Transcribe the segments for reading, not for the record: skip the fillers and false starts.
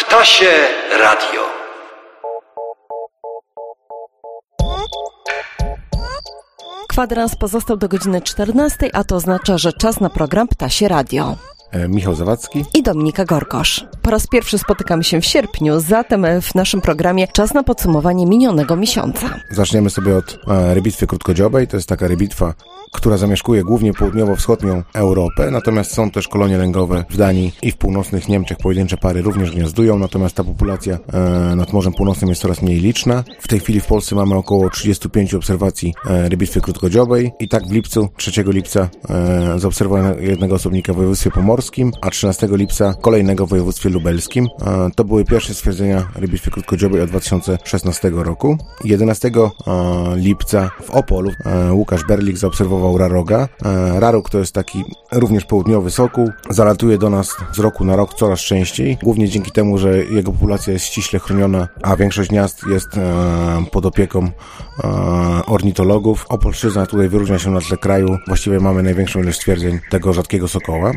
Ptasie Radio. Kwadrans pozostał do godziny 14, a to oznacza, że czas na program Ptasie Radio. Michał Zawadzki i Dominika Gorgosz. Po raz pierwszy spotykamy się w sierpniu, zatem w naszym programie czas na podsumowanie minionego miesiąca. Zaczniemy sobie od rybitwy krótkodziobej. To jest taka rybitwa, która zamieszkuje głównie południowo-wschodnią Europę, natomiast są też kolonie lęgowe w Danii i w północnych Niemczech. Pojedyncze pary również gniazdują, natomiast ta populacja nad Morzem Północnym jest coraz mniej liczna. W tej chwili w Polsce mamy około 35 obserwacji rybitwy krótkodziobej i tak w lipcu, 3 lipca zaobserwowano jednego osobnika w województwie pomorskim, a 13 lipca kolejnego w województwie lubelskim. To były pierwsze stwierdzenia rybitwy krótkodziobej od 2016 roku. 11 lipca w Opolu Łukasz Berlik zaobserwował raroga. Rarog to jest taki również południowy sokół. Zalatuje do nas z roku na rok coraz częściej, głównie dzięki temu, że jego populacja jest ściśle chroniona, a większość gniazd jest pod opieką ornitologów. Opolszczyzna tutaj wyróżnia się na tle kraju. Właściwie mamy największą ilość stwierdzeń tego rzadkiego sokoła.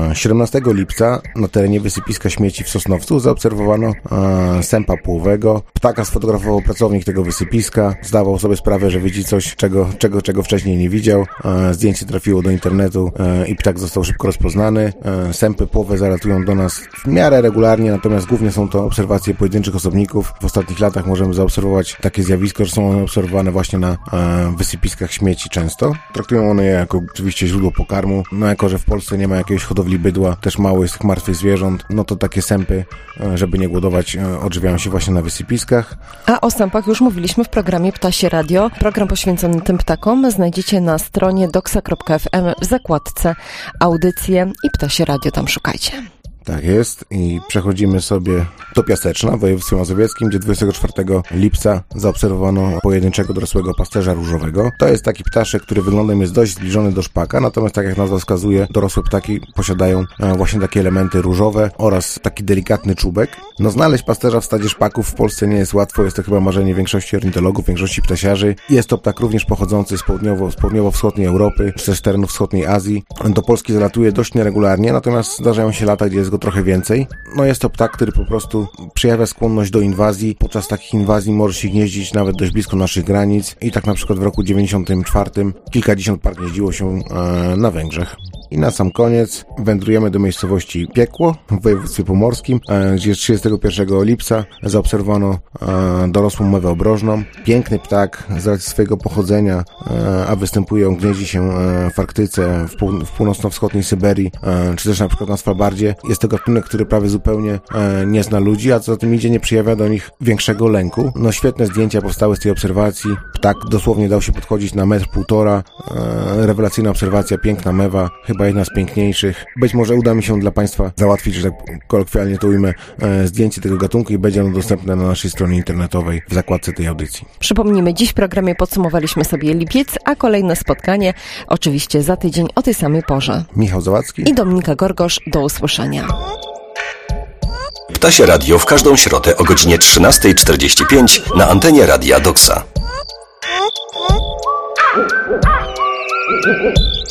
17 lipca na terenie wysypiska śmieci w Sosnowcu zaobserwowano sępa płowego. Ptaka sfotografował pracownik tego wysypiska. Zdawał sobie sprawę, że widzi coś, czego wcześniej nie widział. Zdjęcie trafiło do internetu i ptak został szybko rozpoznany. Sępy płowe zalatują do nas w miarę regularnie, natomiast głównie są to obserwacje pojedynczych osobników. W ostatnich latach możemy zaobserwować takie zjawisko, że są one obserwowane właśnie na wysypiskach śmieci często. Traktują one je jako oczywiście źródło pokarmu. No jako, że w Polsce nie ma jakiejś hodowli bydła, też mało jest martwych zwierząt, no to takie sępy, żeby nie głodować, odżywiają się właśnie na wysypiskach. A o sępach już mówiliśmy w programie Ptasie Radio. Program poświęcony tym ptakom znajdziecie na stronie doxa.fm w zakładce audycje i Ptasie Radio, tam szukajcie. Tak jest i przechodzimy sobie do Piaseczna w województwie mazowieckim, gdzie 24 lipca zaobserwowano pojedynczego dorosłego pasterza różowego. To jest taki ptaszek, który wyglądem jest dość zbliżony do szpaka, natomiast tak jak nazwa wskazuje, dorosłe ptaki posiadają właśnie takie elementy różowe oraz taki delikatny czubek. No znaleźć pasterza w stadzie szpaków w Polsce nie jest łatwo, jest to chyba marzenie większości ornitologów, większości ptasiarzy. Jest to ptak również pochodzący z południowo-wschodniej Europy, czy też terenów wschodniej Azji. Do Polski zalatuje dość nieregularnie, natomiast zdarzają się lata, gdzie jest go trochę więcej. No jest to ptak, który po prostu przejawia skłonność do inwazji. Podczas takich inwazji może się gnieździć nawet dość blisko naszych granic i tak na przykład w roku 94 kilkadziesiąt par gnieździło się na Węgrzech. I na sam koniec wędrujemy do miejscowości Piekło w województwie pomorskim, gdzie 31 lipca zaobserwowano dorosłą mewę obrożną. Piękny ptak z racji swojego pochodzenia, a występuje on, gnieździ się w Arktyce, w północno-wschodniej Syberii, czy też na przykład na Svalbardzie. Jest to gatunek, który prawie zupełnie nie zna ludzi, a co za tym idzie, nie przejawia do nich większego lęku. No świetne zdjęcia powstały z tej obserwacji. Ptak dosłownie dał się podchodzić na 1,5 m. Rewelacyjna obserwacja, piękna mewa, chyba jedna z piękniejszych. Być może uda mi się dla Państwa załatwić, że tak kolokwialnie to ujmę, zdjęcie tego gatunku i będzie ono dostępne na naszej stronie internetowej w zakładce tej audycji. Przypomnijmy, dziś w programie podsumowaliśmy sobie lipiec, a kolejne spotkanie oczywiście za tydzień o tej samej porze. Michał Zawadzki i Dominika Gorgosz. Do usłyszenia. Ptasie Radio w każdą środę o godzinie 13:45 na antenie Radia Doxa.